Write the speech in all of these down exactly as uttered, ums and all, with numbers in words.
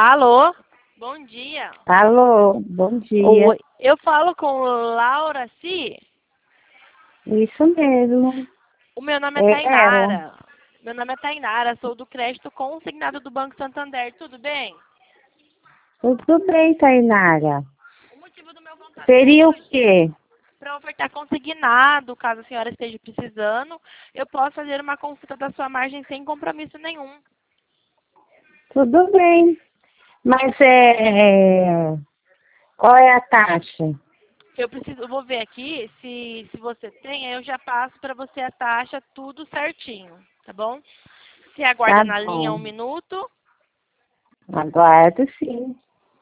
Alô? Bom dia. Alô, bom dia. Oi, eu falo com Laura Si? Isso mesmo. O meu nome é, É ela. Tainara. Meu nome é Tainara, sou do crédito consignado do Banco Santander, tudo bem? Tudo bem, Tainara. O motivo do meu contato Seria o hoje quê? para ofertar consignado, caso a senhora esteja precisando, eu posso fazer uma consulta da sua margem sem compromisso nenhum. Tudo bem. Mas é... qual é a taxa? Eu preciso, eu vou ver aqui se, se você tem, aí eu já passo para você a taxa, tudo certinho, tá bom? Se aguarda Tá na linha um bom. minuto. Aguardo sim.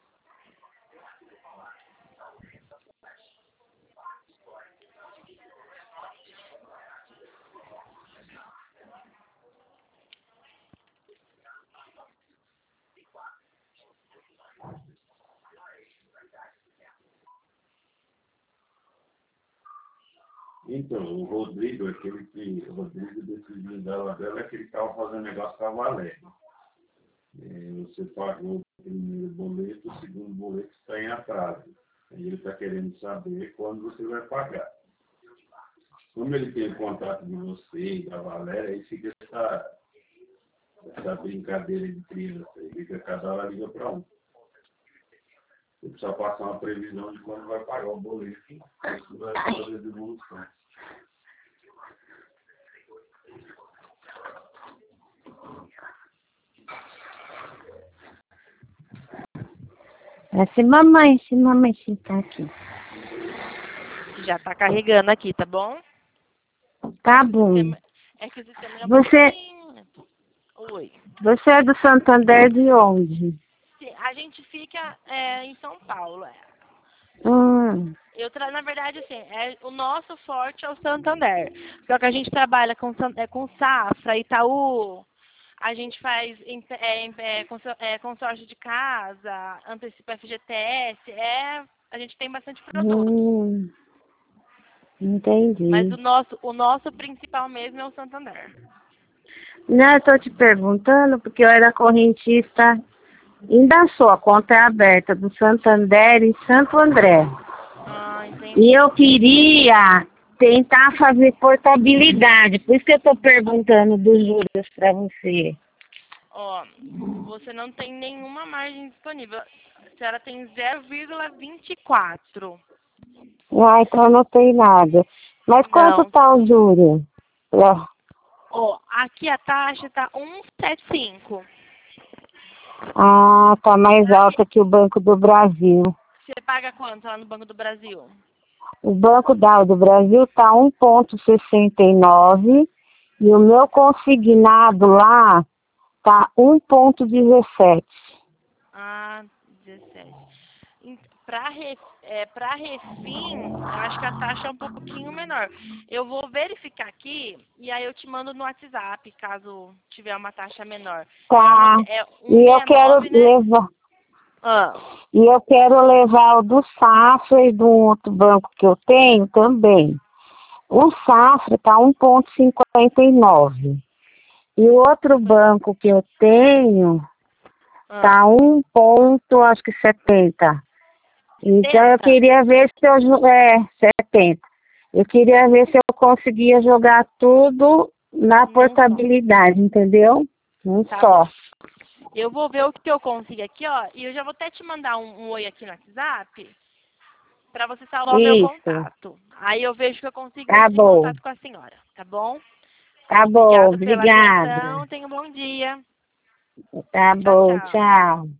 Então, o Rodrigo, aquele que, o Rodrigo decidiu dela dela é aquele que estava fazendo negócio com a Valéria. É, você pagou o primeiro boleto, o segundo boleto está em atraso. Aí ele está querendo saber quando você vai pagar. Como ele tem o contato de você e da Valéria, aí fica essa, essa brincadeira de criança. Aí fica, cada hora liga para um. Você precisa passar uma previsão de quando vai pagar o boleto. Isso vai fazer devolução. É se mamãe, se mamãe sentar aqui. Já tá carregando aqui, tá bom? Tá O bom. sistema, é que o sistema é um Você, pouquinho lento. Oi. você é do Santander de onde? Sim, a gente fica é, em São Paulo. É. Hum. Eu tra... Na verdade, assim, é, o nosso forte é o Santander. Só que a gente trabalha com, San- é, com Safra, Itaú, a gente faz em- é, em- é, consor- é, consórcio de casa, antecipa F G T S, é, a gente tem bastante produto. Hum. Mas Entendi. o nosso, o nosso principal mesmo é o Santander. Não, eu tô te perguntando porque eu era correntista. Ainda sou, a conta é aberta do Santander em Santo André. Ah, E eu entendi. queria tentar fazer portabilidade. Por isso que eu estou perguntando dos juros para você. Ó, você não tem nenhuma margem disponível. A senhora tem zero vírgula vinte e quatro. Ah, então não tem nada. Mas quanto Não. tá o juro? Ó, Ó, aqui a taxa tá um vírgula setenta e cinco. Ah, tá mais alta que o Banco do Brasil. Você paga quanto lá no Banco do Brasil? O Banco da- do Brasil tá um vírgula sessenta e nove e o meu consignado lá tá um vírgula dezessete. Ah, dezessete. Para re, é, para refim, eu acho que a taxa é um pouquinho menor. Eu vou verificar aqui e aí eu te mando no WhatsApp, caso tiver uma taxa menor. Tá. Geralmente é E eu quero cento e sessenta e nove, né? levar. Ah, E eu quero levar o do Safra e do outro banco que eu tenho também. O Safra está um vírgula cinquenta e nove. E o outro banco que eu tenho ah. está um ponto, acho que setenta. Então eu setenta? queria ver se eu jo- é setenta. Eu queria ver se eu conseguia jogar tudo na Num só. portabilidade, entendeu? Um Tá bom. só. Eu vou ver o que eu consigo aqui, ó. E eu já vou até te mandar um, um oi aqui no WhatsApp para você salvar o meu Isso. contato. Aí eu vejo que eu consigo Tá entrar em bom. contato com a senhora, tá bom? Tá bom. Obrigado pela atenção. Obrigada. Tenha um bom dia. Tá Tchau, bom. tchau. Tchau.